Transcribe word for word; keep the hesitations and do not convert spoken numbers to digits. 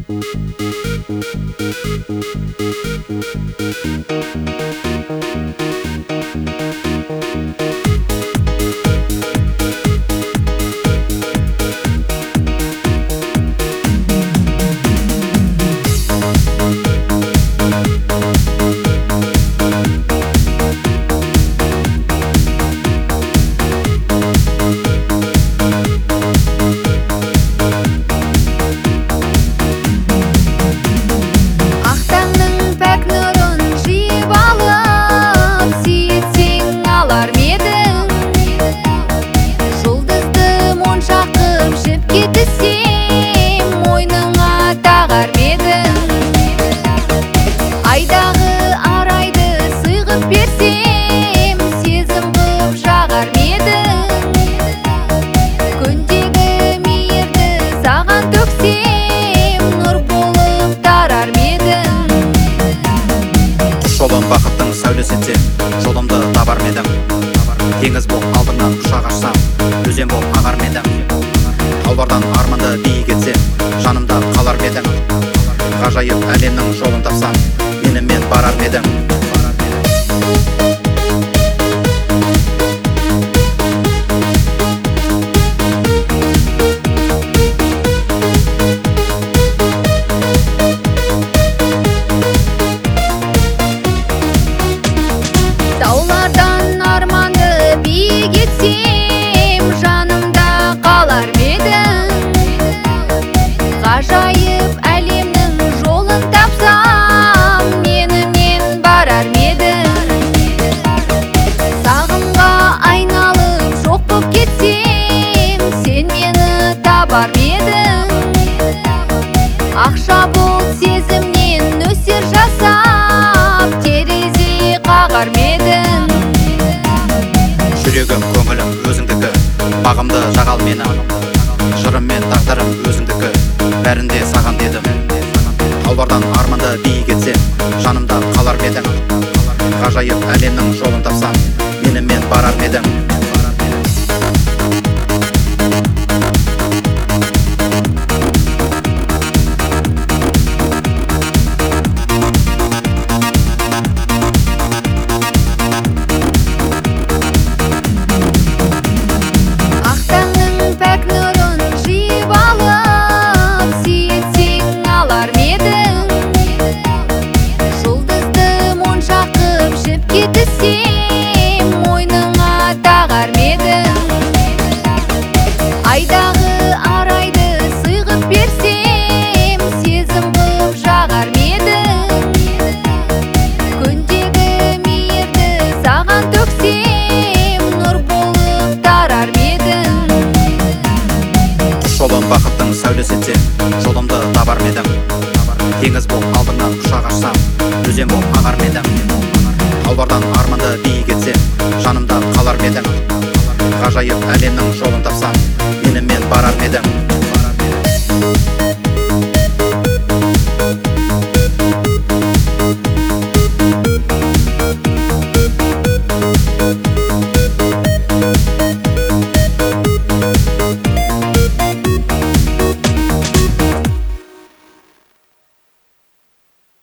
Жолым бақыттың сәулесі сен, жолымды табар ма едің? Теңіз бол алдыңнан құшақ ашсам, өзен бол ағар ма едің? Таулардан арманды биік етсем, жанымда қалар ма едің? Ғажайып әлемнің жолын тапсам, менімен барар ма едің? Таулардан арманды биік етсем, жанымда қалар ма едің? Ғажайып әлемнің жолын тапсам, менімен барар ма едің? Сағымға айналып жоқ боп кетсем, сен мені табар ма едің? Ақша бол сезімнен нөсер жасап, терезе қағар ма едің? Жүрегім, көңілім өзіңдікі, бағымды жағал мені. Жырым мен тағдырым өзіңдікі, бәрінде саған дедім. Таулардан арманды биік етсем, жанымда қалар ма едің? Ғажайып әлемнің жолын тапсам, менімен барар ма едің? Кетсем, мойныңа тағар ма едің? Айдағы арайды сыйғып берсем, сезім қып жағар ма едің? Күндегі мейірді саған төксем, нұр болып тарар ма едің? Жолым бақыттың сәулесі сен, жолымды табар ма едің? Теңіз бол алдыңнан құшақ ашсам, өзен бол ағар ма едің? Таулардан арманды биік етсем, жанымда қалар ма едің? Ғажайып әлемнің жолын тапсам, менімен барар ма едің?